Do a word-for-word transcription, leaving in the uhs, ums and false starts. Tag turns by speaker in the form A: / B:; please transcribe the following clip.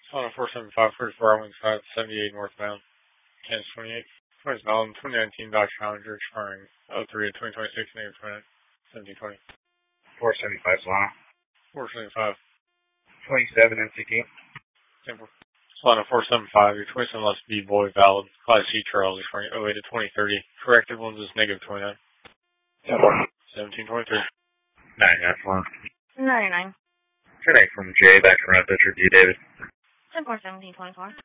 A: On a four seven five, forty-four hour side, seventy-eight northbound, Kansas twenty-eight. Twice Melon, twenty nineteen Dodge Challenger expiring oh three of twenty twenty-six, negative twenty-nine, seventeen twenty.
B: four seventy-five Solana.
A: four seventy-five.
B: twenty-seven M C T.
A: Simple. Solana four seventy-five, your twenty-seven must be void valid. Class C Charles expiring oh eight of twenty thirty. Corrected ones is negative twenty-nine.
B: Simple.
A: seventeen twenty-three.
B: ninety-nine Solana.
C: ninety-nine.
B: Connect from J back to Rapid, review David.
C: ten four seventeen twenty-four.